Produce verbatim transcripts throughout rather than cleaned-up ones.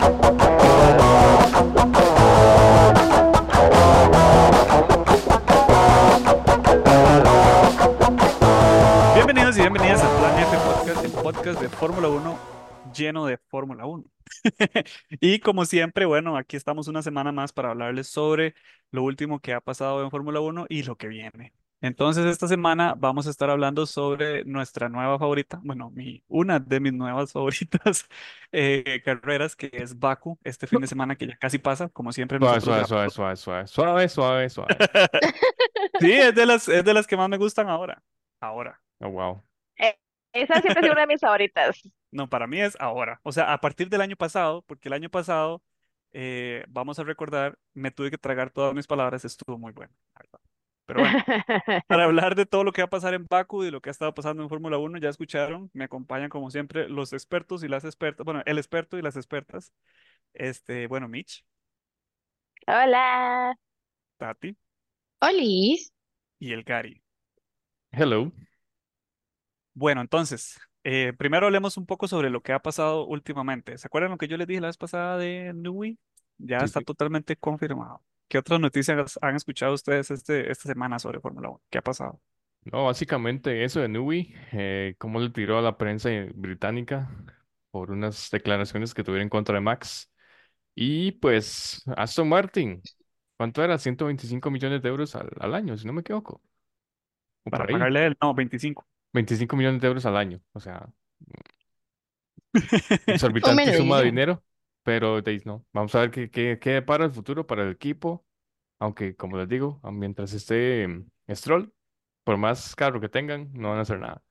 Bienvenidos y bienvenidas a Plan F Podcast, el podcast de Fórmula Uno lleno de Fórmula Uno. Y como siempre, bueno, aquí estamos una semana más para hablarles sobre lo último que ha pasado en Fórmula Uno y lo que viene. Entonces, esta semana vamos a estar hablando sobre nuestra nueva favorita, bueno, mi, una de mis nuevas favoritas eh, carreras, que es Baku, este fin de semana que ya casi pasa, como siempre Suave, nosotros suave, suave, grabamos. suave, suave, suave, suave, suave. Sí, es de las, es de las que más me gustan ahora. Ahora. Oh, wow. Eh, Esa siempre ha sido una de mis favoritas. No, para mí es ahora. O sea, a partir del año pasado, porque el año pasado, eh, vamos a recordar, me tuve que tragar todas mis palabras, estuvo muy bueno, la verdad. Pero bueno, para hablar de todo lo que va a pasar en Baku y lo que ha estado pasando en Fórmula Uno, ya escucharon, me acompañan como siempre los expertos y las expertas, bueno, el experto y las expertas, este, bueno, Mitch, Hola. Tati Olis. y el Gary. Hello. Bueno, entonces, eh, primero hablemos un poco sobre lo que ha pasado últimamente. ¿Se acuerdan lo que yo les dije la vez pasada de Newey? Ya Sí, está sí. totalmente confirmado. ¿Qué otras noticias han escuchado ustedes este, esta semana sobre Fórmula Uno? ¿Qué ha pasado? No, básicamente eso de Newey, eh, cómo le tiró a la prensa británica por unas declaraciones que tuvieron en contra de Max. Y pues Aston Martin, ¿cuánto era? ciento veinticinco millones de euros al, al año, si no me equivoco. O Para por ahí. pagarle el, no, veinticinco. veinticinco millones de euros al año. O sea, Un exorbitante suma de menudillo. dinero. Pero de ahí no. Vamos a ver qué, qué, qué para el futuro para el equipo. Aunque, como les digo, a- mientras esté mm, Stroll, por más carro que tengan, no van a hacer nada.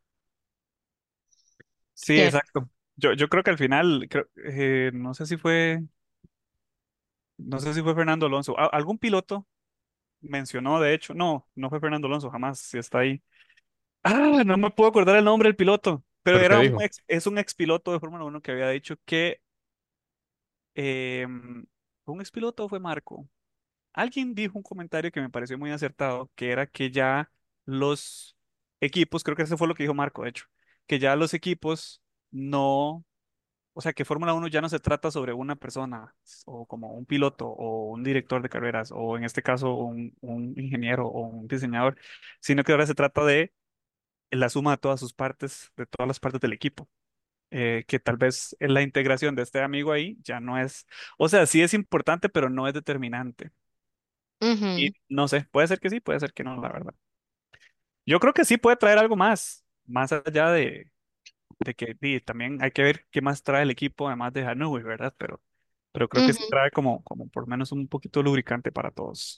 Sí, Cierto. exacto. Yo, yo creo que al final, creo- eh, no sé si fue, no sé si fue Fernando Alonso. A- algún piloto mencionó, de hecho, no, no fue Fernando Alonso, jamás, si está ahí. Ah, no me puedo acordar el nombre del piloto, pero ¿Pero qué era un dijo? ex, es un ex piloto de Fórmula Uno que había dicho que eh, ¿fue un ex piloto o fue Marco? Alguien dijo un comentario que me pareció muy acertado, que era que ya los equipos, creo que eso fue lo que dijo Marco, de hecho, que ya los equipos no, o sea, que Fórmula Uno ya no se trata sobre una persona o como un piloto o un director de carreras o en este caso un, un ingeniero o un diseñador, sino que ahora se trata de la suma de todas sus partes, de todas las partes del equipo. Eh, que tal vez la integración de este amigo ahí ya no es, o sea, sí es importante, pero no es determinante. Y Ujú, no sé, puede ser que sí, puede ser que no, la verdad. Yo creo que sí puede traer algo más, más allá de, de que di, también hay que ver qué más trae el equipo, además de Hanui, ¿verdad? Pero, pero creo que sí ujú. trae como, como por lo menos un poquito lubricante para todos.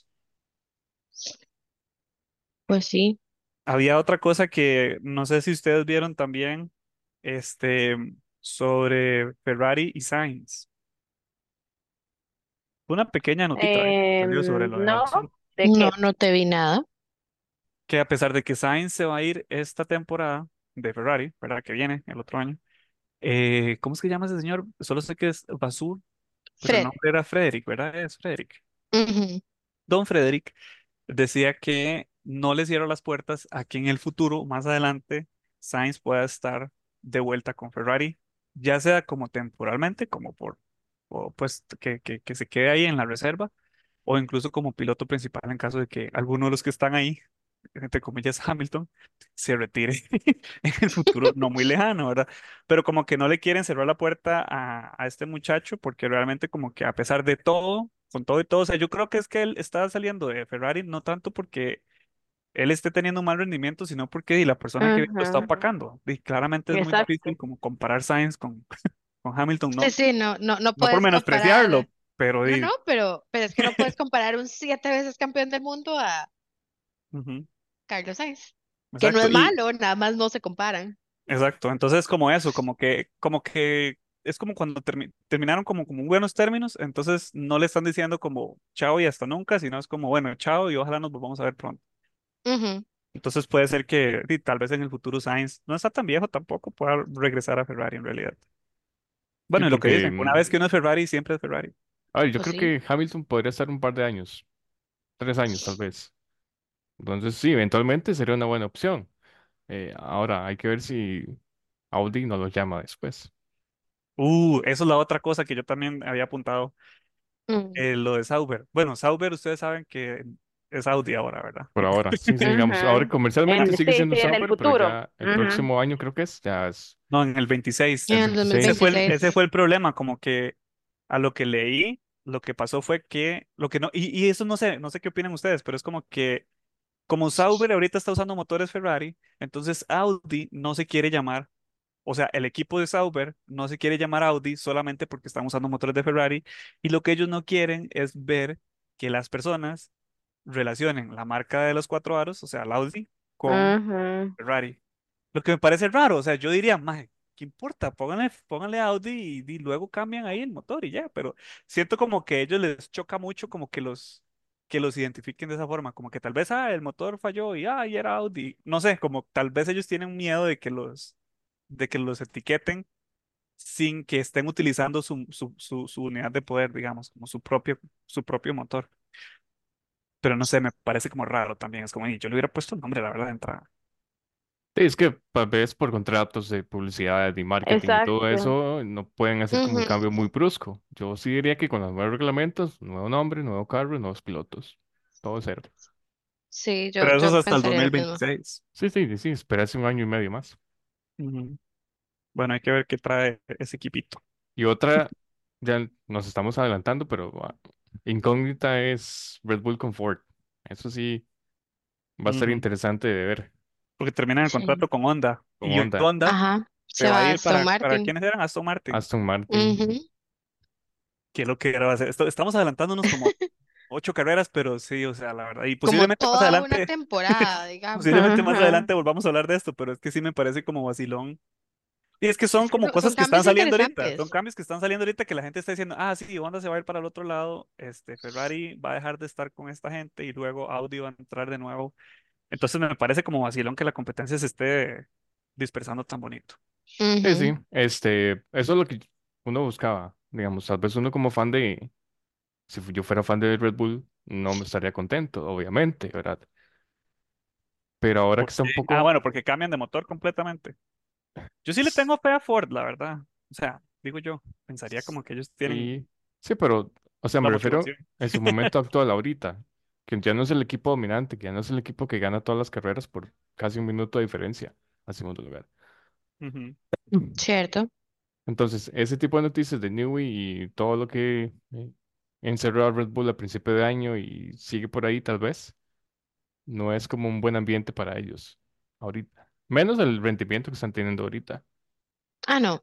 Pues sí. Había otra cosa que no sé si ustedes vieron también, este, sobre Ferrari y Sainz. Una pequeña notita ahí que salió sobre Em, lo de no, Alonso, ¿de No, qué? no te vi nada. que a pesar de que Sainz se va a ir esta temporada de Ferrari, ¿verdad? Que viene el otro año. Eh, ¿cómo es que llama ese señor? Solo sé que es Basur, pero el Fred. nombre era Frederick, ¿verdad? Es Frederick. Ujú, Don Frederick decía que no le cierra las puertas a que en el futuro, más adelante, Sainz pueda estar de vuelta con Ferrari, ya sea como temporalmente, como por, o pues que, que, que se quede ahí en la reserva, o incluso como piloto principal en caso de que alguno de los que están ahí, entre comillas Hamilton, se retire en el futuro no muy lejano, ¿verdad? Pero como que no le quieren cerrar la puerta a, a este muchacho porque realmente como que a pesar de todo, con todo y todo, o sea, yo creo que es que él está saliendo de Ferrari no tanto porque él esté teniendo un mal rendimiento, sino porque y la persona que viene lo está Ujú, opacando. Y claramente es muy exacto. difícil como comparar Sainz con, con Hamilton, sí, no, sí, no, no, no no por puedes menospreciarlo, comparar. pero No, no, di- pero, pero es que no puedes comparar un siete veces campeón del mundo a ujú, Carlos Sainz. Que no exacto. es Y malo, nada más no se comparan. exacto, entonces como eso, como que, como que es como cuando termi- terminaron como, como en buenos términos, entonces no le están diciendo como chao y hasta nunca, sino es como bueno, chao y ojalá nos volvamos a ver pronto. Ujú, Entonces puede ser que y tal vez en el futuro Sainz no está tan viejo tampoco, pueda regresar a Ferrari en realidad. Sí, Bueno, y lo que porque, dicen, una vez mm, que uno es Ferrari, siempre es Ferrari. a ver, yo pues creo sí. que Hamilton podría estar un par de años, tres años tal vez. Entonces, sí, eventualmente sería una buena opción. Eh, ahora hay que ver si Audi no lo llama después. Uh, eso es la otra cosa que yo también había apuntado, Mm, eh, lo de Sauber. Bueno, Sauber, ustedes saben que es Audi ahora, ¿verdad? Por ahora. Sí, sí, digamos. Ahora Ujú. comercialmente En, sigue sí, siendo sí, en el Sauber, pero futuro. ya el Ujú. próximo año creo que es, ya es No, en el veintiséis. el en el veintiséis. Ese fue el, dos mil veintiséis. ese fue el problema, como que a lo que leí, lo que pasó fue que, lo que no, y, y eso no sé, no sé qué opinan ustedes, pero es como que, como Sauber ahorita está usando motores Ferrari, entonces Audi no se quiere llamar, o sea, el equipo de Sauber no se quiere llamar Audi solamente porque están usando motores de Ferrari, y lo que ellos no quieren es ver que las personas relacionen la marca de los cuatro aros, o sea, el Audi, con Ujú. Ferrari. Lo que me parece raro, o sea, yo diría, maje, ¿qué importa? Pónganle, pónganle Audi y, y luego cambian ahí el motor y ya, pero siento como que a ellos les choca mucho como que los, que los identifiquen de esa forma, como que tal vez, ah, el motor falló y, ah, y era Audi. No sé, como tal vez ellos tienen miedo de que los, de que los etiqueten sin que estén utilizando su, su, su, su unidad de poder, digamos, como su propio, su propio motor. Pero no sé, me parece como raro también, es como, y yo le hubiera puesto el nombre, la verdad, de entrada. Sí, es que tal vez por contratos de publicidad y marketing y todo Exacto. eso no pueden hacer como el cambio Ujú. muy brusco. Yo sí diría que con los nuevos reglamentos, nuevo nombre, nuevo carro, nuevos pilotos, todo cero. Sí, yo, Pero eso es yo hasta el pensaría lo mismo. dos mil veintiséis. Sí, sí, sí, sí, esperarse un año y medio más. Ujú. Bueno, hay que ver qué trae ese equipito. Y otra, ya nos estamos adelantando, pero ah, incógnita es Red Bull Comfort. Eso sí, va a ser Ujú. interesante de ver Porque terminan el Sí. contrato con Honda. con Y Honda, Honda Ajá, se se va a va a ir Aston para, ¿para Martin. quiénes eran? Aston Martin. Aston Martin. Ujú. ¿Qué es lo que va a hacer? Esto- estamos adelantándonos como ocho carreras, pero sí, o sea, la verdad. Y Como posiblemente más toda una adelante, temporada, digamos. posiblemente más Ujú. adelante volvamos a hablar de esto, pero es que sí me parece como vacilón. Y es que son Es que como son, son cosas que están cambios saliendo ahorita, son interesantes. cambios que están saliendo ahorita que la gente está diciendo, ah, sí, Honda se va a ir para el otro lado, este, Ferrari va a dejar de estar con esta gente y luego Audi va a entrar de nuevo. Entonces me parece como vacilón que la competencia se esté dispersando tan bonito. Sí, sí, Ujú. este, eso es lo que uno buscaba. Digamos, tal vez uno como fan de, si yo fuera fan de Red Bull, no me estaría contento, obviamente, ¿verdad? Pero ahora que está Porque, un ah, poco, bueno, porque cambian de motor completamente. Yo sí le tengo fe a Ford, la verdad. O sea, digo yo, pensaría como que ellos tienen sí, sí, pero, o sea, la me refiero motivación. en su momento actual ahorita, que ya no es el equipo dominante, que ya no es el equipo que gana todas las carreras por casi un minuto de diferencia al segundo lugar. Ujú. Mm. Cierto. Entonces, ese tipo de noticias de Newey y todo lo que eh, encerró a Red Bull a principio de año y sigue por ahí tal vez, no es como un buen ambiente para ellos ahorita. Menos el rendimiento que están teniendo ahorita. Ah, no.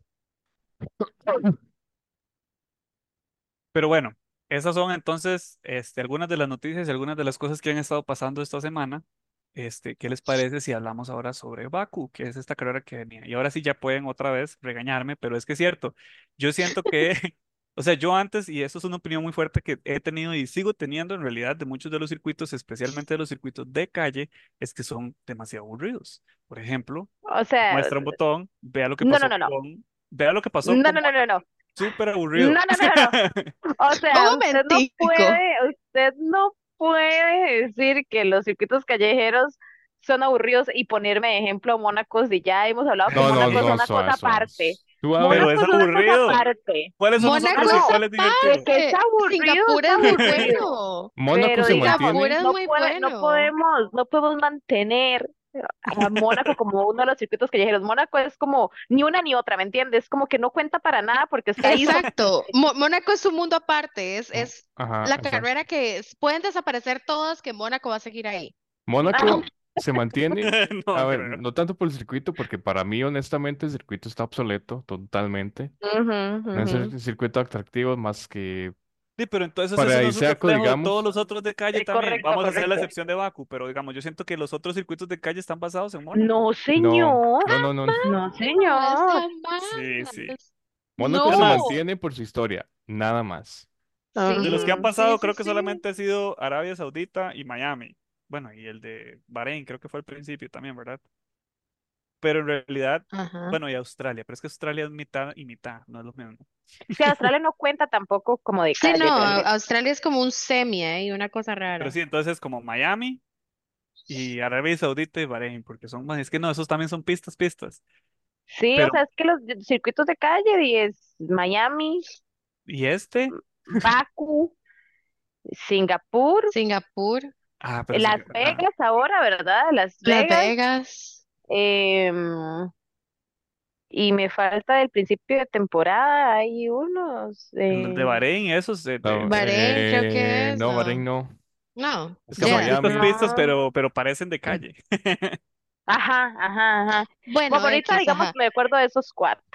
Pero bueno, esas son entonces este, algunas de las noticias y algunas de las cosas que han estado pasando esta semana. Este, ¿qué les parece si hablamos ahora sobre Baku, que es esta carrera que venía? Y ahora sí ya pueden otra vez regañarme, pero es que es cierto. Yo siento que, o sea, yo antes, y eso es una opinión muy fuerte que he tenido y sigo teniendo en realidad de muchos de los circuitos, especialmente de los circuitos de calle, es que son demasiado aburridos. Por ejemplo, O sea, muestra un botón, vea lo que no, no, pasó no, no. con, vea lo que pasó No, con no, no, no, no. Mónaco. Súper aburrido. No, no, no, no, no. O Un sea, usted no momentico. puede, usted no puede decir que los circuitos callejeros son aburridos y ponerme de ejemplo Mónaco si ya hemos hablado que No, no, Mónaco es no, una suave, cosa suave. aparte. Suave. Pero es Mónaco es una cosa aburrido. aparte. ¿Cuáles son los Ah, Mónaco otros y es no, cuál es de divertido? que es aparte. aburrido, Singapur es es muy aburrido. bueno. Mónaco Pero se digamos, Singapur mantiene. es no muy puede, no bueno. podemos, no podemos mantener a Mónaco como uno de los circuitos callejeros. Mónaco es como ni una ni otra, ¿me entiendes? Como que no cuenta para nada porque está ahí solo. Exacto. Mo- Mónaco es un mundo aparte. Es, Mm, es ajá, la exacto. carrera que es- pueden desaparecer todas, que Mónaco va a seguir ahí. Mónaco se mantiene, a No, ver, creo no. no tanto por el circuito, porque para mí, honestamente, el circuito está obsoleto totalmente. Ujú, No es ujú. el circuito atractivo más que Sí, pero entonces eso no es un paradisíaco, reflejo de todos digamos. los otros de calle Eh, también. correcto, Vamos a hacer la correcto. excepción de Baku, pero digamos, yo siento que los otros circuitos de calle están basados en Mónaco. No, No, señor. no, no, no. No, Jamás, señor. Sí, sí. jamás. Mónaco Es se más, No. mantiene por su historia, nada más. de los que han Ujú. Sí, pasado, sí, creo que sí. solamente ha sido Arabia Saudita y Miami. Bueno, y el de Bahrein, creo que fue al principio también, ¿verdad? Pero en realidad, Ajá. bueno, y Australia, pero es que Australia es mitad y mitad, no es lo mismo. Es que Australia no cuenta tampoco como de Sí, no, calle Au- realmente. Australia es como un semi, ¿eh? Y una cosa Pero rara. sí, entonces como Miami y Arabia Saudita y Bahrein, porque son más, es que no, esos también son pistas, pistas. Sí, o Pero, sea, es que los circuitos de calle y es Miami, ¿y este? Baku, Singapur, Singapur, Ah, pero sí Las que... ah, Vegas ahora, ¿verdad? Las Las Vegas. Vegas, em, y me falta del principio de temporada, hay unos. el de eh, Bahrein, esos de, de- No, Bahrein creo que eh, es, no, Bahrein no, no. no, Es que son Jeddah. pistas, Miami. pistas, no. pero, pero parecen de calle. Ajá, ajá, ajá. Bueno, Bueno, ahorita X, digamos ajá. que me acuerdo de esos cuatro.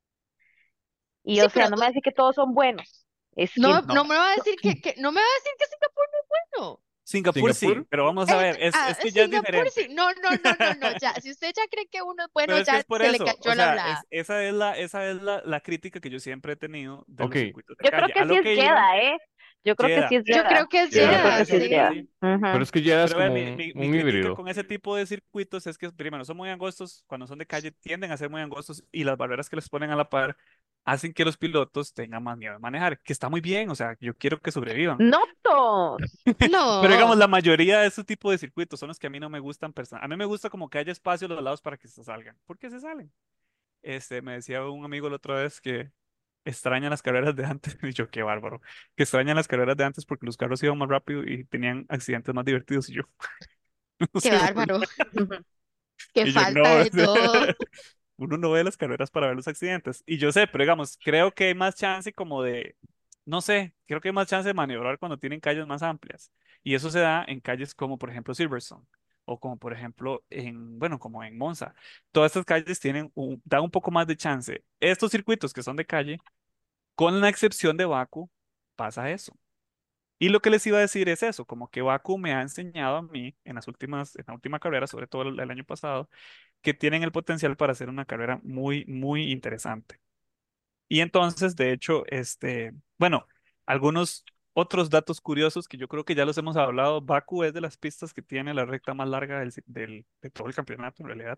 Y Sí, o sea, pero no me uh, va a decir que todos son buenos. Es no, que No. no me va a decir que, que no me va a decir que Singapur no es bueno. Singapur sí, Singapur. pero vamos a Eh, ver, es, ah, es que ya es Singapur sí. diferente. No, no, no, no, no, ya. Si usted ya cree que uno es bueno, Pero es que ya es por se le eso, o cayó la sea, hablada. es, esa es la, esa es la, la crítica que yo siempre he tenido de Ok, los circuitos de yo creo calle. que A sí lo es que iba, Jeddah, ¿eh? Yo creo que sí Jeddah, es Yo Jeddah. creo que es Jeddah, Yo creo ya. que Jeddah, sí es probablemente Jeddah. sí. sí. Pero Ujú. es que ya es Pero ve, como mi, un, mi, mi un crítica híbrido. con ese tipo de circuitos es que, primero, son muy angostos, cuando son de calle tienden a ser muy angostos y las barreras que les ponen a la par hacen que los pilotos tengan más miedo de manejar, que está muy bien, o sea, yo quiero que sobrevivan. No todos. Pero digamos, No. la mayoría de ese tipo de circuitos son los que a mí no me gustan personal. A mí me gusta como que haya espacio a los lados para que se salgan. ¿Por qué se salen? Este, me decía un amigo la otra vez que extrañan las carreras de antes. Y yo, qué bárbaro. Que extrañan las carreras de antes porque los carros iban más rápido y tenían accidentes más divertidos. Y yo, no Qué se burla. bárbaro. Qué Y yo, falta no, de todo. uno no ve las carreras para ver los accidentes. Y yo sé, pero digamos, creo que hay más chance como de, no sé, creo que hay más chance de maniobrar cuando tienen calles más amplias. Y eso se da en calles como, por ejemplo, Silverstone. O como, por ejemplo, en, bueno, como en Monza. Todas estas calles tienen un, dan un poco más de chance. Estos circuitos que son de calle, con la excepción de Baku, pasa eso. Y lo que les iba a decir es eso, como que Baku me ha enseñado a mí en las últimas, en la última carrera, sobre todo el el año pasado, que tienen el potencial para hacer una carrera muy, muy interesante. Y entonces, de hecho, este, bueno, algunos otros datos curiosos que yo creo que ya los hemos hablado, Baku es de las pistas que tiene la recta más larga del, ci- del- de todo el campeonato, en realidad.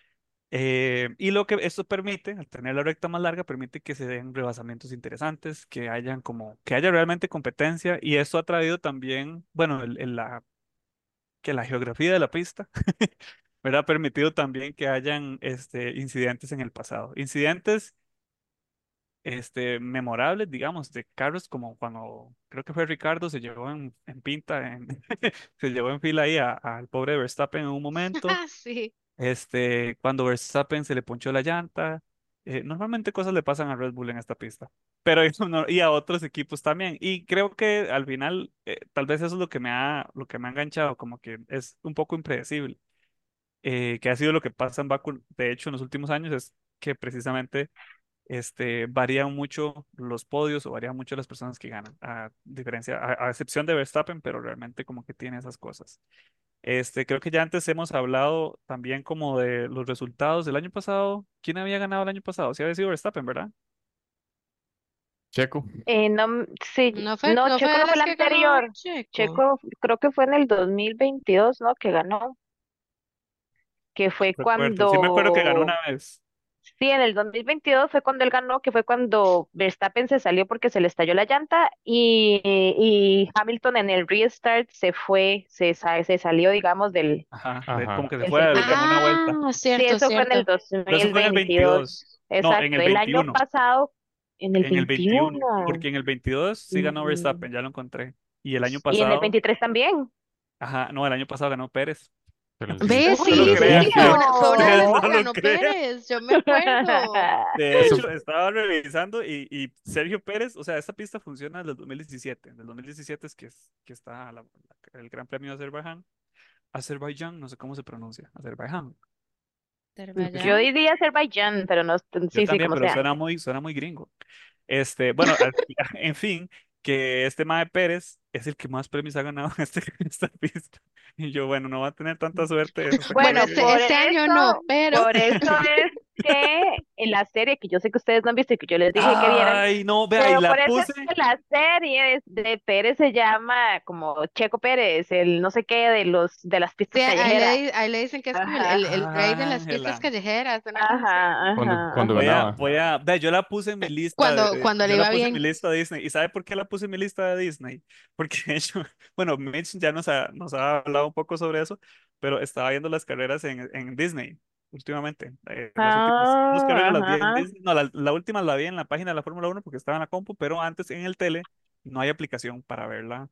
Eh, y lo que esto permite, al tener la recta más larga, permite que se den rebasamientos interesantes, que hayan como, que haya realmente competencia, y esto ha traído también, bueno, el- el- la, que la geografía de la pista ¿verdad? Ha permitido también que hayan este, incidentes en el pasado. Incidentes este, memorables, digamos, de carros como cuando creo que fue Ricardo, se llevó en, en pinta, en- se llevó en fila ahí a- al pobre Verstappen en un momento. Ah, sí. Este, cuando Verstappen se le ponchó la llanta. Eh, normalmente cosas le pasan a Red Bull en esta pista. Pero eso no- y a otros equipos también. Y creo que al final, eh, tal vez eso es lo que me ha, lo que me ha enganchado, como que es un poco impredecible eh, que ha sido lo que pasa en Baku, de hecho, en los últimos años, es que precisamente este, varían mucho los podios o varían mucho las personas que ganan, a diferencia, a, a excepción de Verstappen, pero realmente como que tiene esas cosas. Este, creo que ya antes hemos hablado también como de los resultados del año pasado. ¿Quién había ganado el año pasado? Sí había sido Verstappen, ¿verdad? Checo. Eh, no, m- sí, No fue, no, no fue Checo de no fue el las que ganó anterior. Checo. Checo creo que fue en el dos mil veintidós, ¿no? Que ganó, que fue Recuerdo, sí me acuerdo que ganó cuando, una vez. sí, en el dos mil veintidós fue cuando él ganó, que fue cuando Verstappen se salió porque se le estalló la llanta y, y Hamilton en el restart se fue, se, sa- se salió, digamos, del, Ajá, de- como Ajá. que se del fue a- en circuito. una vuelta. Ah, Sí, cierto, eso fue en el cierto. Pero eso fue en el veintidós. dos mil veintidós. No, en Exacto. el El año veintiuno. pasado, en el En el veintiuno, veintiuno. porque en el veintidós sí ganó Mm, Verstappen, ya lo encontré. Y el año y en el pasado, veintitrés también. ajá, no, el año pasado ganó Pérez. Pero sí, Ve, No lo Uy, sí, ¿en sí, crea, sí, fue una, fue una de ustedes las no serio? que lo ganó crean. Pérez, yo me acuerdo. De eso, hecho, estaba revisando y, y Sergio Pérez, o sea, esta pista funciona desde el dos mil diecisiete. Del dos mil diecisiete es que, es, que está la- la- el Gran Premio de Azerbaiyán. Azerbaiyán, no sé cómo se pronuncia. Azerbaiyán. Yo Azerbaiyán. diría Azerbaiyán, pero no, Yo sí, sí, también, como pero sea. suena muy, suena muy gringo. Este, bueno, al- en fin, que este Mae Pérez es el que más premios ha ganado en, este- en esta pista. Y yo, bueno, no va a tener tanta suerte hasta que Bueno, Bueno, llegue. este, por este año no, eso, pero por eso es que en la serie, que yo sé que ustedes no han visto y que yo les dije que vieran, Ay, no, vea, y pero la por eso es puse. que la serie de, de Pérez se llama como Checo Pérez, el no sé qué de los de las sí, pistas ahí le, callejeras. di- ahí le dicen que es como el, Ajá, el, el rey de Ah, las pistas Ángela. callejeras, una cosa así. ajá, cuando, ajá, cuando Voy a, ganaba. ajá. voy a, vea, yo la puse en mi lista de, Cuando, de- cuando le yo la iba puse en mi bien. lista de Disney. ¿Y sabe por qué la puse en mi lista de Disney? Porque yo, bueno, Mitch ya nos ha, nos ha hablado un poco sobre eso, pero estaba viendo las carreras en, en Disney. últimamente. Eh, las últimas dos carreras Ah, las vi en ajá. Disney. No, la, la última la vi en la página de la Fórmula Uno porque estaba en la compu, pero antes en el tele no hay aplicación para verla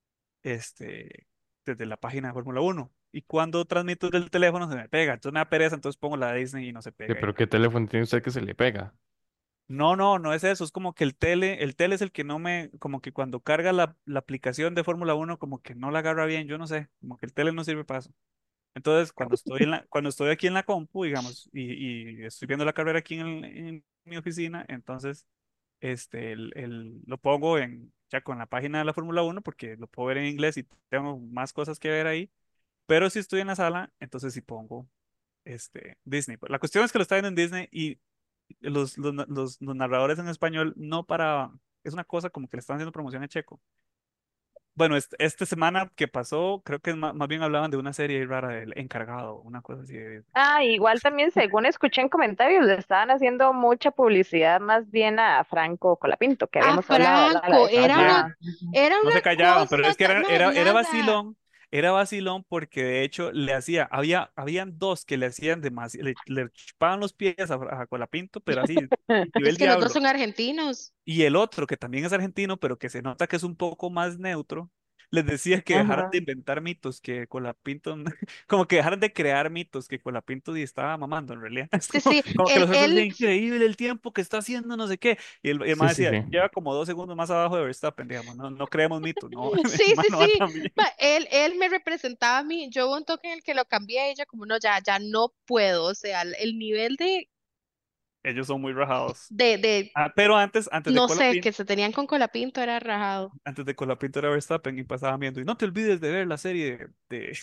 este, desde la página de Fórmula Uno. Y cuando transmito desde el teléfono se me pega. Entonces me da pereza, entonces pongo la de Disney y no se Sí, pega pero ahí. ¿qué teléfono tiene usted que se le pega? No, no, no es eso. Es como que el tele, el tele es el que no me, como que cuando carga la, la aplicación de Fórmula Uno, como que no la agarra bien. Yo no sé, como que el tele no sirve para eso. Entonces, cuando estoy en la, cuando estoy aquí en la compu, digamos, y, y estoy viendo la carrera aquí en, el- en mi oficina, entonces este, el, el- lo pongo en, ya con la página de la Fórmula Uno porque lo puedo ver en inglés y tengo más cosas que ver ahí. Pero si estoy en la sala, entonces sí pongo este, Disney. La cuestión es que lo está viendo en Disney y los, los, los, los narradores en español no para, es una cosa como que le están haciendo promoción a Checo. Bueno, est- esta semana que pasó, creo que ma- más, bien hablaban de una serie rara del encargado, una cosa así de... Ah, igual también, según escuché en comentarios, le estaban haciendo mucha publicidad más bien a Franco Colapinto, que A habíamos hablado, ¿verdad? La Franco, vez era una, También, pasada. era no una se callaban, pero cosa, es que ta- era, mae, era, era nada. vacilón, era vacilón porque de hecho le hacía, había, habían dos que le hacían demasiado, le, le chupaban los pies a, a Colapinto, pero así, nivel Es que los dos diablo. son argentinos. Y el otro, que también es argentino, pero que se nota que es un poco más neutro, les decía que dejaran de Ajá. inventar mitos, que Colapinto, como que dejaran de crear mitos, que Colapinto sí estaba mamando en realidad. Es Sí, como, sí, como que él, los otros, es él, increíble el tiempo que está haciendo, no sé qué. Y el, y el Sí, man sí, decía, sí. lleva como dos segundos más abajo de Verstappen, digamos, no, no creemos mitos, no, sí, el man sí, no va sí. tan bien. Ma, él, él me representaba a mí. Yo hubo un toque en el que lo cambié a ella, como no, ya, ya no puedo. O sea, el, el nivel de, Ellos son muy rajados. de, de, Ah, pero antes, antes de no sé, que Colapinto, se tenían con Colapinto era rajado. antes de Colapinto era Verstappen y pasaban viendo, y no te olvides de ver la serie de,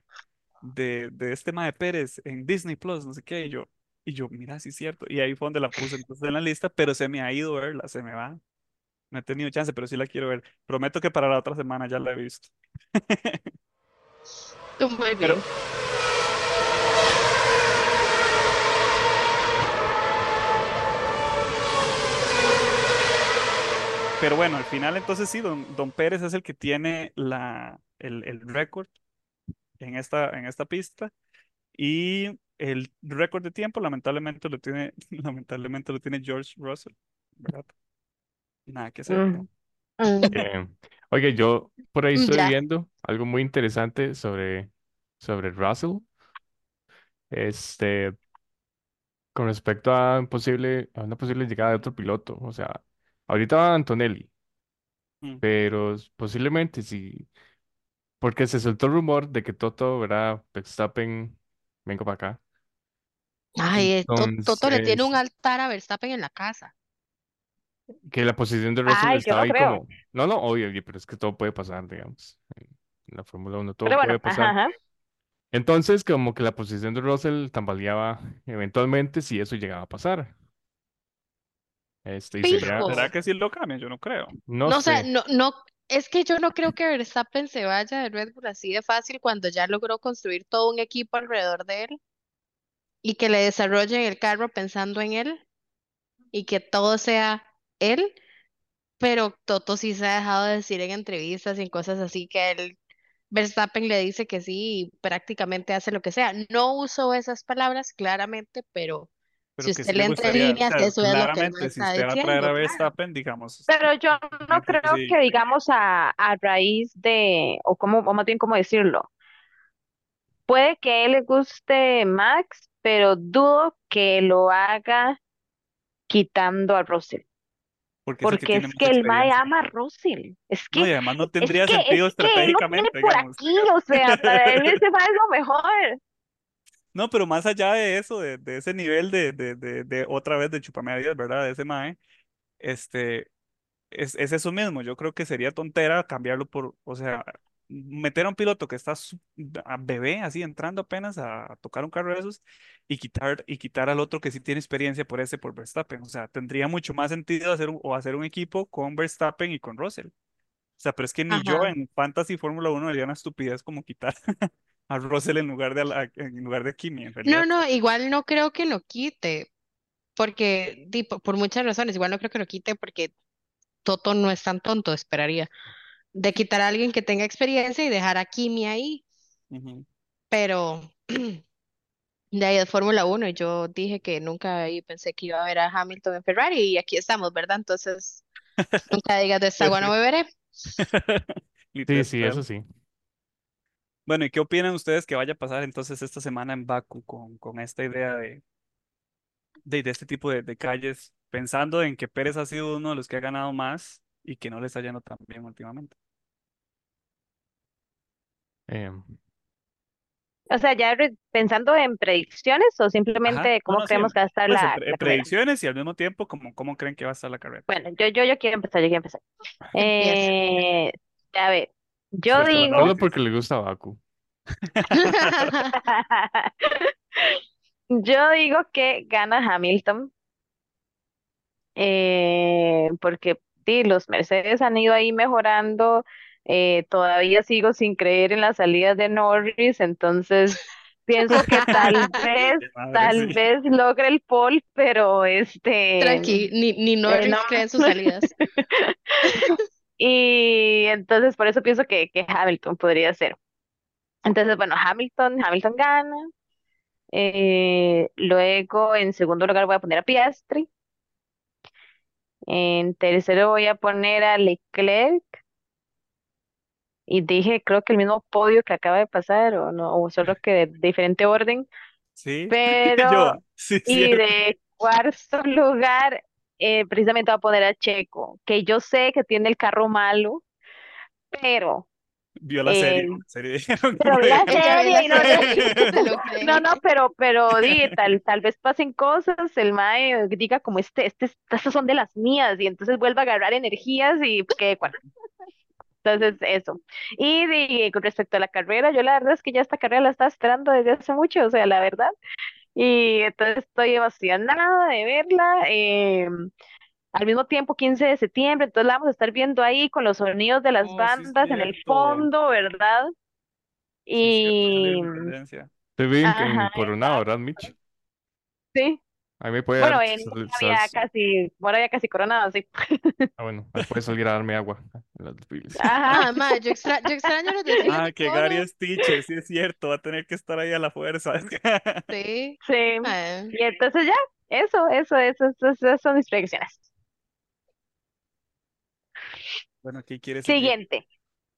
de, de este Mae Pérez en Disney Plus, no sé qué, y yo, y yo, mira, sí es cierto, y ahí fue donde la puse entonces en la lista, pero se me ha ido verla, se me va, no he tenido chance, pero sí la quiero ver, prometo que para la otra semana ya la he visto. Tú muy Pero, bien. pero bueno, al final entonces sí, don, don Pérez es el que tiene la, el, el récord en esta, en esta pista, y el récord de tiempo lamentablemente lo tiene, lamentablemente lo tiene George Russell, ¿verdad? Nada que hacer. Mm, mm. Eh, Oye, yo por ahí Mm, estoy ya. viendo algo muy interesante sobre, sobre Russell. Este, con respecto a, un posible, a una posible llegada de otro piloto. O sea, ahorita va Antonelli, Mm. pero s- posiblemente sí, porque se soltó el rumor de que Toto, ¿verdad? Verstappen, vengo para acá. Ay, eh, To- Toto le tiene un Entonces, altar a Verstappen en la casa. que la posición de Russell Ay, yo estaba no ahí creo. como, no, no, obvio, obvio, pero es que todo puede pasar, digamos. En la Fórmula Uno todo Pero bueno, puede ajá, pasar. ajá. Entonces, como que la posición de Russell tambaleaba eventualmente si eso llegaba a pasar. Este, y sería, ¿Será Fijo. que sí lo cambian? Yo no creo. no No, o sea, sé, no, no, es que yo no creo que Verstappen se vaya de Red Bull así de fácil cuando ya logró construir todo un equipo alrededor de él y que le desarrollen el carro pensando en él y que todo sea él, pero Toto sí se ha dejado de decir en entrevistas y en cosas así que él, Verstappen le dice que sí y prácticamente hace lo que sea. No uso esas palabras claramente, pero si Pero que usted sí le le entra en gustaría, o líneas, sea, eso es lo que el man claramente, si está usted va a traer diciendo, a claro. Verstappen, digamos, Pero yo no claramente que creo sí. que digamos a, a raíz de, o como, o más bien cómo decirlo, puede que a él le guste Max, pero dudo que lo haga quitando a Russell, Porque es el que porque tiene es mucha que el Mae experiencia. ama a Russell, es No, que, y además no es tendría que, sentido es que él lo tiene estratégicamente, por digamos. aquí, o sea, para él ese Mae es lo mejor. No, pero más allá de eso, de, de ese nivel de, de, de, de otra vez de chupame a Dios, ¿verdad? De ese mae, este, es, es eso mismo. Yo creo que sería tontera cambiarlo por, o sea, meter a un piloto que está su- a bebé, así entrando apenas a, a tocar un carro de esos y quitar, y quitar al otro que sí tiene experiencia por ese, por Verstappen. O sea, tendría mucho más sentido hacer un, o hacer un equipo con Verstappen y con Russell. O sea, pero es que ni yo Ajá. en Fantasy Fórmula Uno haría una estupidez como quitar a Russell en lugar de, a la- en lugar de Kimi, en No, realidad. no, igual no creo que lo quite, porque di, po- por muchas razones, igual no creo que lo quite porque Toto no es tan tonto, esperaría, de quitar a alguien que tenga experiencia y dejar a Kimi ahí, Ujú. pero de ahí de Fórmula Uno y yo dije que nunca ahí pensé que iba a ver a Hamilton en Ferrari y aquí estamos, ¿verdad? Entonces, nunca digas de esta agua no Perfecto. beberé. Sí, sí, eso Literal. sí. Bueno, ¿y qué opinan ustedes que vaya a pasar entonces esta semana en Baku con, con esta idea de, de, de este tipo de, de calles, pensando en que Pérez ha sido uno de los que ha ganado más y que no le está yendo tan bien últimamente? Em, O sea, ya re- pensando en predicciones o Ajá, simplemente no, cómo no, sí, creemos que va a estar pues en, la, pre- en la carrera. predicciones y al mismo tiempo, como, ¿cómo creen que va a estar la carrera? Bueno, yo, yo, yo quiero empezar, yo quiero empezar. Empieza. Eh, a ver, yo Suelta el digo, Solo porque análisis. le gusta Baku. yo digo que gana Hamilton, eh, porque sí, los Mercedes han ido ahí mejorando. Eh, todavía sigo sin creer en las salidas de Norris, entonces pienso que tal vez, Qué madre, tal sí. vez logre el pole, pero este, Tranqui, ni, ni eh, no. Norris cree en sus salidas. Y entonces por eso pienso que, que Hamilton podría ser. Entonces, bueno, Hamilton, Hamilton gana. Eh, luego, en segundo lugar, voy a poner a Piastri. En tercero, voy a poner a Leclerc. Y dije, creo que el mismo podio que acaba de pasar, o no, o solo que de diferente orden. Sí, yo, Pero, sí, y cierto. de cuarto lugar, eh, precisamente voy a poner a Checo, que yo sé que tiene el carro malo, pero Vio la serie, eh, la serie dijeron pero como vi la de... Ella ve la serie y no, serie, se lo no, cree. no, pero, pero di, tal, tal vez pasen cosas, el mae diga como este, este, estas son de las mías, y entonces vuelva a agarrar energías y que bueno, entonces eso. Y di, con respecto a la carrera, yo la verdad es que ya esta carrera la estaba esperando desde hace mucho, o sea, la verdad, y entonces estoy emocionada de verla. Eh, al mismo tiempo, quince de septiembre, entonces la vamos a estar viendo ahí con los sonidos de las Oh, sí es bandas en el cierto. fondo, ¿verdad? Sí es cierto, es el día de Y, la independencia. Estoy bien en, ajá, en Coronado, ¿verdad, Mitch? sí. Ahí me puede dar. Bueno, en sal- había sal- casi, bueno, había casi coronado, sí. Ah, bueno, ahí puede salir a darme agua en las desfiles. Ajá, Ah, ma, yo, extra, yo extraño los desfiles Ah, de que Gary coro. es teacher, sí es cierto, va a tener que estar ahí a la fuerza. Sí. sí. Ah, Y entonces ya, eso, eso, eso, eso, esas son mis predicciones. Bueno, ¿qué quiere seguir? Siguiente.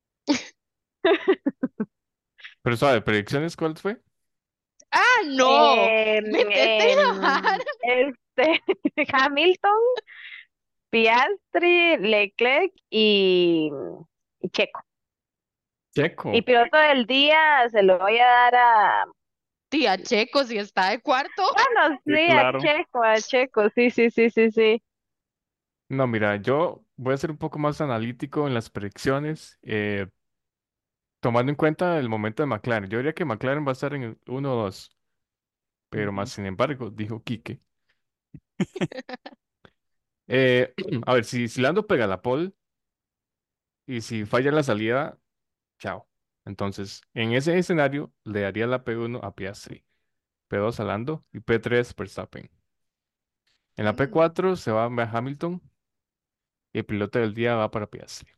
Pero suave, ¿predicciones cuál fue? ah, no. Em, Me intenté enojar. em, este, Hamilton, Piastri, Leclerc y, y Checo. Y Checo. piloto del día se lo voy a dar a, Tía Checo, si está de cuarto. bueno, Sí, sí, a claro. Checo, a Checo, sí, sí, sí, sí, sí. No, mira, yo voy a ser un poco más analítico en las predicciones, eh, tomando en cuenta el momento de McLaren. Yo diría que McLaren va a estar en el uno o dos, pero más Ujú. sin embargo, dijo Quique. Eh, a ver, si, si Lando pega la pole y si falla la salida, chao. Entonces, en ese escenario, le daría la P uno a Piastri, P dos a Lando y P tres Verstappen. En la P Mm, cuatro se va a Hamilton y el piloto del día va para Piastri.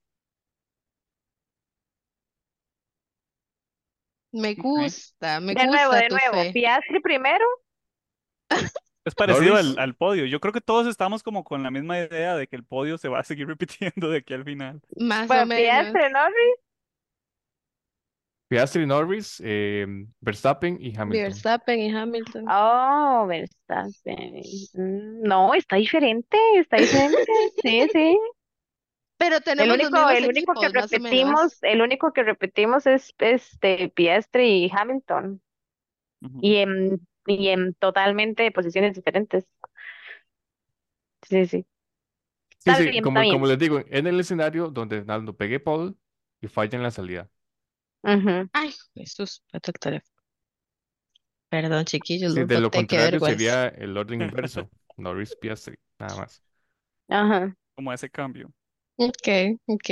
me Ok. gusta, me De nuevo, gusta de tu nuevo. fe. Piastri primero. Es parecido al, Norris, al podio. Yo creo que todos estamos como con la misma idea de que el podio se va a seguir repitiendo de aquí al final. Más o Bueno, menos. Piastri, Norris. Piastri, Norris, eh, Verstappen y Hamilton. Verstappen y Hamilton. Oh, Verstappen. Mm, no, está diferente, está diferente. Sí, sí. Pero El tenemos los único, mismos el único que equipos, más o repetimos, menos. el único que repetimos es este Piastri y Hamilton. Ujú. Y en, y en totalmente posiciones diferentes. Sí, sí. Sí, Está sí, bien, está como, como bien. les digo, en el escenario donde Naldo pegue pole y falla en la salida. Ujú. Ay, Jesús, me toca el teléfono. Perdón, chiquillos, Sí, los de lo boté, qué contrario vergüenza. sería el orden inverso. Norris, Piastri, nada más. Ajá. Como ese cambio. Ok, ok.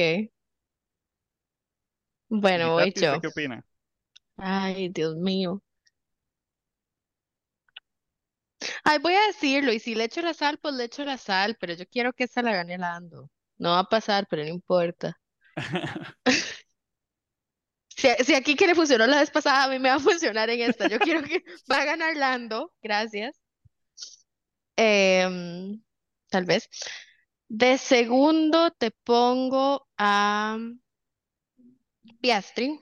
Y Bueno, voy Tati, ¿usted yo. qué opina? Ay, Dios mío. Ay, voy a decirlo, y si le echo la sal, pues le echo la sal, pero yo quiero que esta la gane Lando. No va a pasar, pero no importa. Si, si aquí que le funcionó la vez pasada, a mí me va a funcionar en esta. Yo quiero que va a ganar Lando, gracias. Em, Tal vez. De segundo te pongo a Piastri.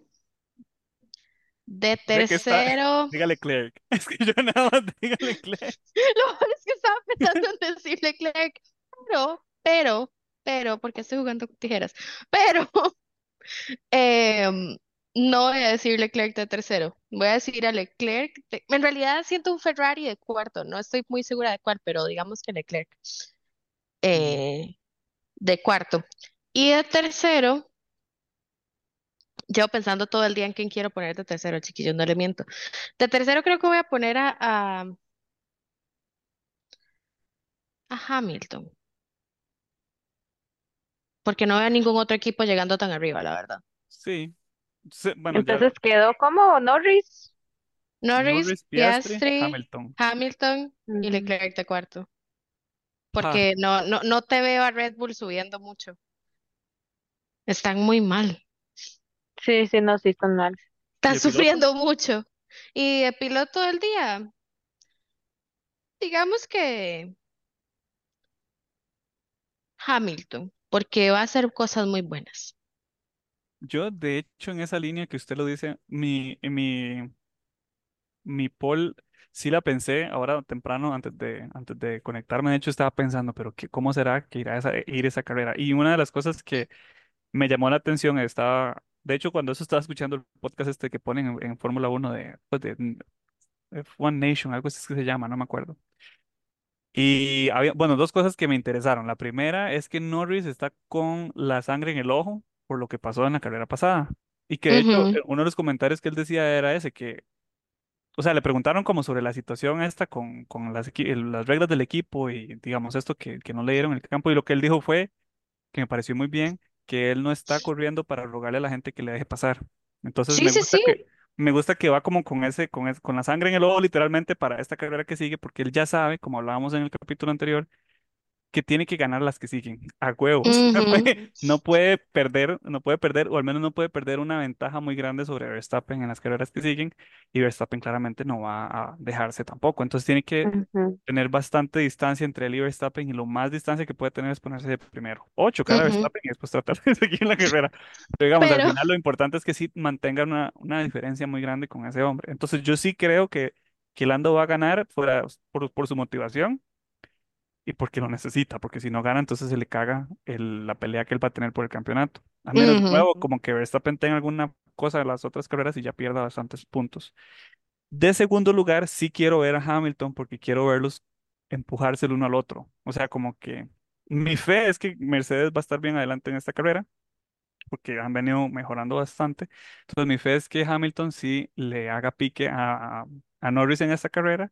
De Ve que está, tercero, dígale Clerk. Es que yo nada más dígale Clerk. lo malo es que estaba pensando en decirle Leclerc, pero, pero, pero, porque estoy jugando con tijeras, pero em, no voy a decir Leclerc de tercero, voy a decir a Leclerc, de- en realidad siento un Ferrari de cuarto, no estoy muy segura de cuál, pero digamos que Leclerc Ujú. eh, de cuarto. Y de tercero, llevo pensando todo el día en quién quiero poner de tercero, chiquillos, no le miento. De tercero creo que voy a poner a, a, a Hamilton, porque no veo a ningún otro equipo llegando tan arriba, la verdad. Sí. Sí, bueno, ya Entonces quedó como Norris. Norris, Norris, Piastri, Piastri, Hamilton. Hamilton y Ujú. Leclerc de cuarto. Ja. Porque no, no, no te veo a Red Bull subiendo mucho. Están muy mal. Sí, sí, no, sí, están mal. ¿Y Están el piloto? sufriendo mucho. Y el piloto del día, digamos que Hamilton, porque va a hacer cosas muy buenas. Yo, de hecho, en esa línea que usted lo dice, mi, mi, mi poll sí la pensé ahora temprano antes de, antes de conectarme. De hecho, estaba pensando, pero qué, ¿cómo será que irá esa, ir esa carrera? Y una de las cosas que me llamó la atención estaba, de hecho, cuando eso estaba escuchando el podcast este que ponen en, en Fórmula Uno de, pues, de, de One Nation, algo así es que se llama, no me acuerdo. Y había, bueno, dos cosas que me interesaron. La primera es que Norris está con la sangre en el ojo por lo que pasó en la carrera pasada. Y que de hecho, Ujú, eh, uno de los comentarios que él decía era ese, que, o sea, le preguntaron como sobre la situación esta con, con las, equi- el- las reglas del equipo y digamos esto que, que no le dieron en el campo. Y lo que él dijo fue, que me pareció muy bien, que él no está corriendo para rogarle a la gente que le deje pasar. Entonces sí, me sí, gusta sí. que, me gusta que va como con ese, con ese- con la sangre en el ojo literalmente para esta carrera que sigue, porque él ya sabe, como hablábamos en el capítulo anterior, que tiene que ganar las que siguen, a huevos. Ujú, No puede perder, no puede perder, o al menos no puede perder una ventaja muy grande sobre Verstappen en las carreras que siguen, y Verstappen claramente no va a dejarse tampoco. Entonces tiene que Ujú, tener bastante distancia entre él y Verstappen, y lo más distancia que puede tener es ponerse de primero, o chocar a ujú. Verstappen y después tratar de seguir en la carrera. Pero digamos, al Pero, final lo importante es que sí mantenga una, una diferencia muy grande con ese hombre. Entonces yo sí creo que, que Lando va a ganar fuera, por, por su motivación y porque lo necesita, porque si no gana, entonces se le caga el- la pelea que él va a tener por el campeonato. A menos de ujú, nuevo, como que Verstappen tenga alguna cosa de las otras carreras y ya pierda bastantes puntos. De segundo lugar, sí quiero ver a Hamilton porque quiero verlos empujarse el uno al otro. O sea, como que mi fe es que Mercedes va a estar bien adelante en esta carrera porque han venido mejorando bastante. Entonces, mi fe es que Hamilton sí le haga pique a, a a Norris en esta carrera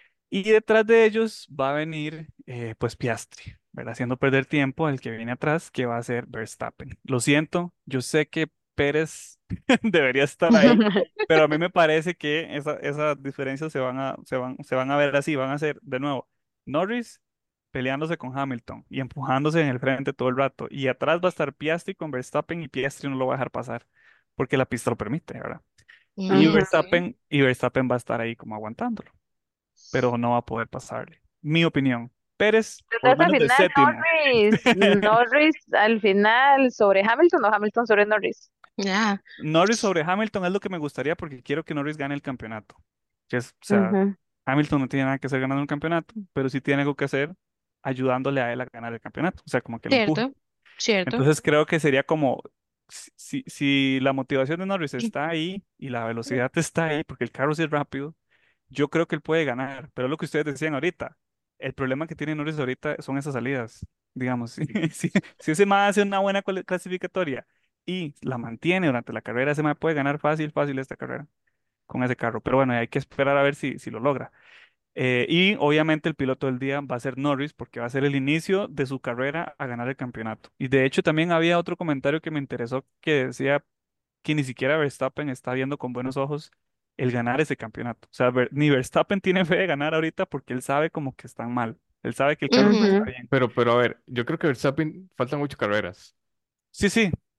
y detrás de ellos va a venir, eh, pues, Piastri, ¿verdad? Haciendo perder tiempo al que viene atrás, que va a ser Verstappen. Lo siento, yo sé que Pérez debería estar ahí, pero a mí me parece que esa, esas diferencias se van a, se van, se van a ver así, van a ser, de nuevo, Norris peleándose con Hamilton y empujándose en el frente todo el rato, y atrás va a estar Piastri con Verstappen y Piastri no lo va a dejar pasar, porque la pista lo permite, ¿verdad? Y ujú. ujú. Verstappen, y Verstappen va a estar ahí como aguantándolo, pero no va a poder pasarle. Mi opinión. Pérez, por lo Entonces al menos de final séptimo. Norris, Norris al final sobre Hamilton o Hamilton sobre Norris. Ya. Norris sobre Hamilton es lo que me gustaría porque quiero que Norris gane el campeonato. Que es, o sea, Ujú, Hamilton no tiene nada que hacer ganando el campeonato, pero sí tiene algo que hacer ayudándole a él a ganar el campeonato. O sea, como que lo empuje. Cierto, cierto. Entonces creo que sería como, si, si si la motivación de Norris está ahí y la velocidad está ahí, porque el carro sí es rápido, yo creo que él puede ganar, pero es lo que ustedes decían ahorita. El problema que tiene Norris ahorita son esas salidas. Digamos, si, si, si ese man hace una buena cuali- clasificatoria y la mantiene durante la carrera, ese man puede ganar fácil, fácil esta carrera con ese carro. Pero bueno, hay que esperar a ver si, si lo logra. Eh, y obviamente el piloto del día va a ser Norris porque va a ser el inicio de su carrera a ganar el campeonato. Y de hecho también había otro comentario que me interesó que decía que ni siquiera Verstappen está viendo con buenos ojos el ganar ese campeonato. O sea, Ver- ni Verstappen tiene fe de ganar ahorita porque él sabe como que están mal. Él sabe que el carro no está Ujú. ujú. bien. Pero, pero a ver, yo creo que Verstappen faltan muchas carreras. Sí, sí,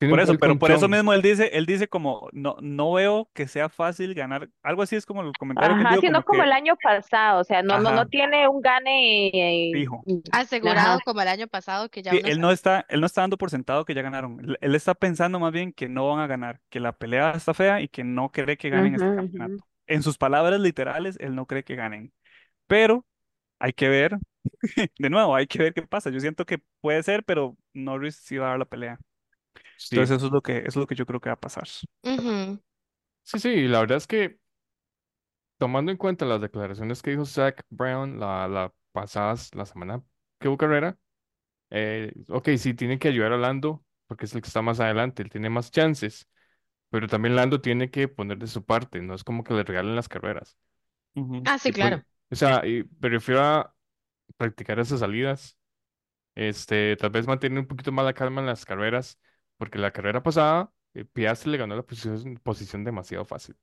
Tiene Por un eso, pole pero con por eso Chong. mismo él dice, él dice como, no, no veo que sea fácil ganar. Algo así es como el comentario que él Ajá, dijo, sí, no como como que, el año pasado, o sea, no, no, no ajá, tiene un gane, eh, fijo. ajá, Asegurado como el año pasado que ya Sí, uno él no sabe. está, él no está dando por sentado que ya ganaron. Él, él está pensando más bien que no van a ganar, que la pelea está fea y que no cree que ganen ujú, este ujú. campeonato. En sus palabras literales, él no cree que ganen. Pero hay que ver, de nuevo, hay que ver qué pasa. Yo siento que puede ser, pero Norris sí va a dar la pelea. Sí, Entonces eso es lo que, eso es lo que yo creo que va a pasar. Ujú, sí, sí, la verdad es que tomando en cuenta las declaraciones que dijo Zach Brown la, la pasada, la semana que hubo carrera, eh, ok, sí, tiene que ayudar a Lando porque es el que está más adelante, él tiene más chances, pero también Lando tiene que poner de su parte, no es como que le regalen las carreras. Ujú. ah, sí, Y pues, claro. o sea, y me refiero a practicar esas salidas, este, tal vez mantener un poquito más la calma en las carreras, porque la carrera pasada, eh, Piastri le ganó la posición, posición demasiado fácil.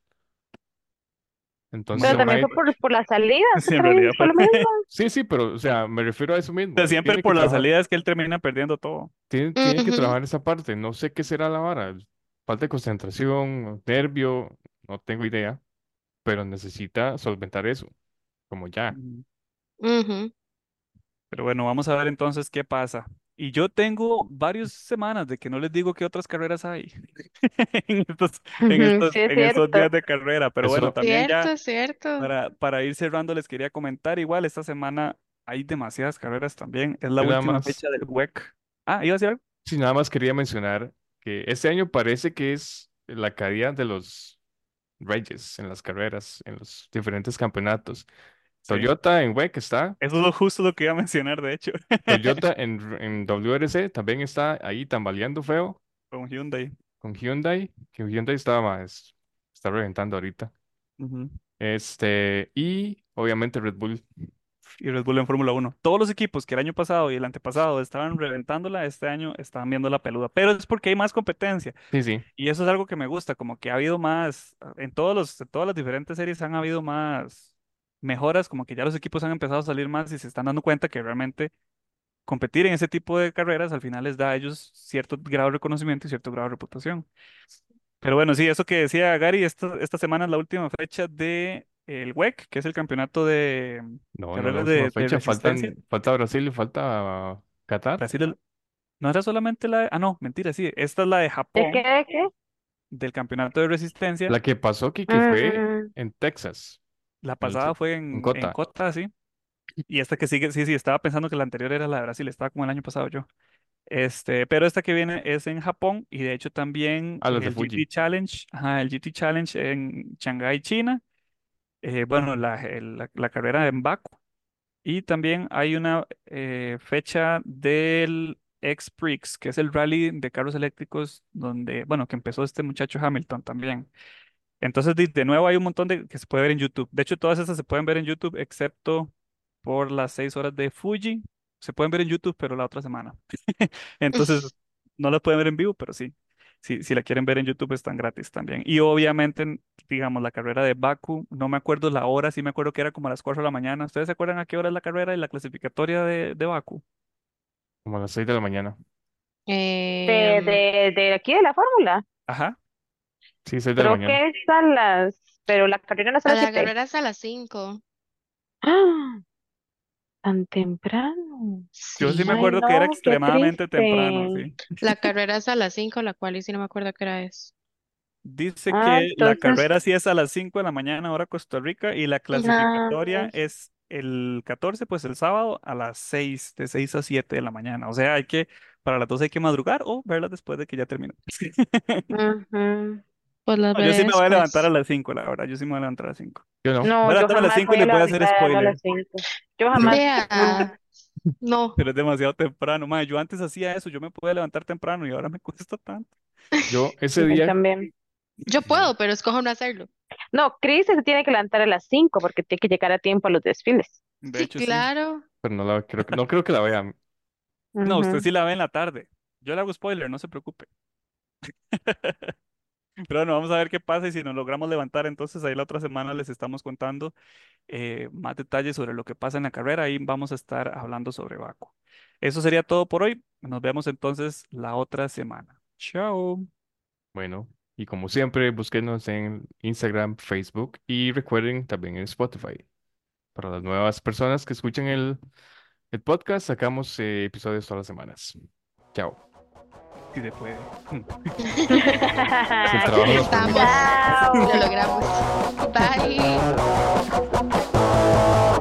Entonces Pero se Demasiado van a también fácil. fue ir. por, por las salidas, Sí, en también realidad fue fue. lo mismo. Sí, sí, pero, o sea, me refiero a eso mismo. Pero Él siempre tiene que por la trabajar, salida es que él termina perdiendo todo. tiene, tiene que Ujú, trabajar esa parte. No sé qué será la vara. Falta de concentración, nervio, no tengo idea, pero necesita solventar eso, como ya. Ujú. ujú, Pero bueno, vamos a ver entonces qué pasa. Y yo tengo varias semanas de que no les digo qué otras carreras hay en estos, en Ujú, estos, sí, es en estos cierto. días de carrera. Pero bueno, Eso, también ya cierto, cierto. para, para ir cerrando les quería comentar, igual esta semana hay demasiadas carreras también. Es la yo nada última más, fecha del W E C. Ah, ¿iba a decir algo? sí, nada más quería mencionar que este año parece que es la caída de los Reyes en las carreras, en los diferentes campeonatos. Sí. Toyota en W E C está. Eso es lo justo lo que iba a mencionar, de hecho, Toyota en, en W R C también está ahí tambaleando feo con Hyundai. con Hyundai, que Hyundai está más, está reventando ahorita. Ujú. Este, y obviamente Red Bull. Y Red Bull en Fórmula Uno. Todos los equipos que el año pasado y el antepasado estaban reventándola, este año están viendo la peluda. Pero es porque hay más competencia. Sí, sí. Y eso es algo que me gusta, como que ha habido más, en todos los, en todas las diferentes series han habido más mejoras, como que ya los equipos han empezado a salir más y se están dando cuenta que realmente competir en ese tipo de carreras al final les da a ellos cierto grado de reconocimiento y cierto grado de reputación. Pero bueno, sí, eso que decía Gary, esta, esta semana es la última fecha de el W E C, que es el campeonato de No, no es la carreras última de, de fecha. resistencia. Faltan, falta Brasil y falta Qatar. Brasil, el- no era solamente la de, ah, no, mentira, sí, esta es la de ¿De qué? Japón, ¿De qué? del campeonato de resistencia. La que pasó aquí, que fue Mm, en Texas, La en, el pasada ci- fue en en, en Cota. Cota, sí. Y esta que sigue, sí, sí, estaba pensando que la anterior era la de Brasil, estaba como el año pasado yo. Este, pero esta que viene es en Japón y de hecho también Ah, los de el G T Fuji. Challenge, ajá, el G T Challenge en Shanghái, China. Eh, bueno, la, el- la, la carrera en Baku. Y también hay una eh, fecha del X-Prix, que es el rally de carros eléctricos donde, bueno, que empezó este muchacho Hamilton también. Entonces, de, de nuevo hay un montón de que se puede ver en YouTube. De hecho, todas estas se pueden ver en YouTube, excepto por las seis horas de Fuji. Se pueden ver en YouTube, pero la otra semana. Entonces, no las pueden ver en vivo, pero sí. Sí, si la quieren ver en YouTube, están gratis también. Y obviamente, digamos, la carrera de Baku, no me acuerdo la hora, sí me acuerdo que era como a las cuatro de la mañana. ¿Ustedes se acuerdan a qué hora es la carrera y la clasificatoria de, de Baku? Como a las seis de la mañana. de, Em, de, de aquí de la fórmula. Ajá. Sí, seis de la Creo mañana. que es a las, pero la carrera no es a a las la siete. carrera es a las cinco. ¡Ah! ¿Tan temprano? Yo sí me Ay, Sí, acuerdo que era no, qué extremadamente temprano, triste. sí. la carrera es a las cinco, la cual y sí no me acuerdo qué hora es. Dice Ah, que la entonces, carrera sí es a las cinco de la mañana, hora Costa Rica, y la clasificatoria ah, es el catorce, pues el sábado a las seis, de seis a siete de la mañana. O sea, hay que, para las dos hay que madrugar o verlas después de que ya terminó. Ujú. Pues las No, yo veré sí me voy a levantar a después. las cinco, la verdad. Yo sí me voy a levantar a las cinco. Yo no. Voy no, a yo levantarme a las jamás cinco y voy a les voy a hacer levantar a las spoiler, cinco. Yo Yo, jamás, nunca. Vea, no, pero es demasiado temprano. Mae, yo antes hacía eso, yo me podía levantar temprano y ahora me cuesta tanto. yo ese Yo día, también. yo eh, puedo, pero escojo no hacerlo. No, Chris se tiene que levantar a las cinco porque tiene que llegar a tiempo a los desfiles. De Sí, hecho, sí. claro. pero no la creo que, no creo que la vean. No, usted Ujú. sí la ve en la tarde. Yo le hago spoiler, no se preocupe. Pero bueno, vamos a ver qué pasa y si nos logramos levantar, entonces ahí la otra semana les estamos contando eh, más detalles sobre lo que pasa en la carrera. Ahí vamos a estar hablando sobre Baku. Eso sería todo por hoy. Nos vemos entonces la otra semana. Chao. Bueno, y como siempre, búsquenos en Instagram, Facebook y recuerden también en Spotify. Para las nuevas personas que escuchan el, el podcast, sacamos eh, episodios todas las semanas. Chao. Si se puede. Si el Aquí trabajo nos Estamos, permite. Chao. lo logramos. Bye.